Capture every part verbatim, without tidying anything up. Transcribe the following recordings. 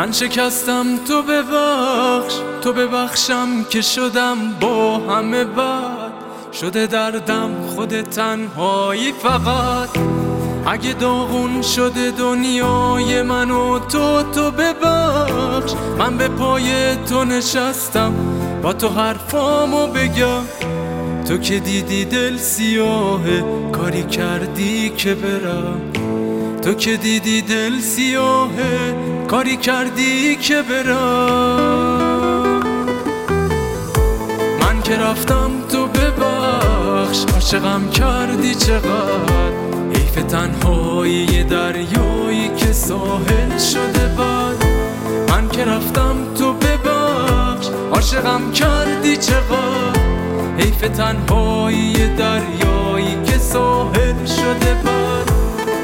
من شکستم تو ببخش، تو ببخشم که شدم با همه بد. شده دردم خود تنهایی فقط. اگه داغون شده دنیای من و تو، تو ببخش. من به پای تو نشستم با تو حرفامو بگم. تو که دیدی دل سیاهه کاری کردی که برم. تو که دیدی دل سیاهه کاری کردی که برم. من که رفتم تو ببخش، عاشقم کردی چقدر. حیف تنهایی دریایی که ساحل شده بد. من که رفتم تو ببخش، عاشقم کردی چقدر. حیف تنهایی دریایی که ساحل شده بد.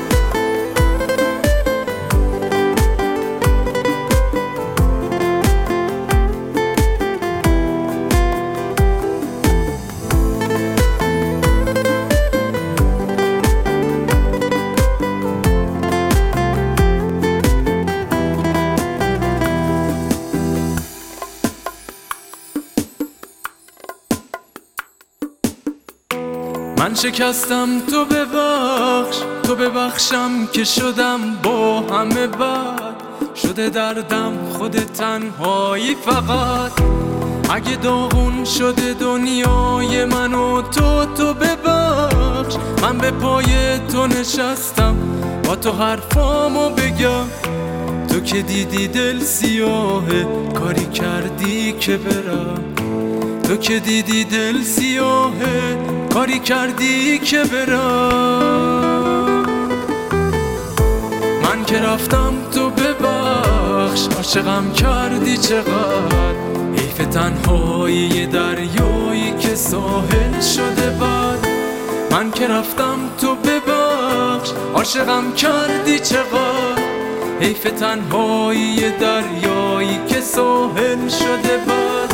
من شکستم تو ببخش، تو ببخشم که شدم با همه بد. شده دردم خود تنهایی فقط. اگه داغون شده دنیای من و تو، تو ببخش. من به پای تو نشستم با تو حرفامو بگم. تو که دیدی دل سیاهه کاری کردی که برم. تو که دیدی دل سیاهه کاری کردی که برم. من که رفتم تو ببخش، عاشقم کردی چقدر. حیف تنهایی دریایی که ساحل شده بد. من که رفتم تو ببخش، عاشقم کردی چقدر. حیف تنهایی دریایی که ساحل شده بد.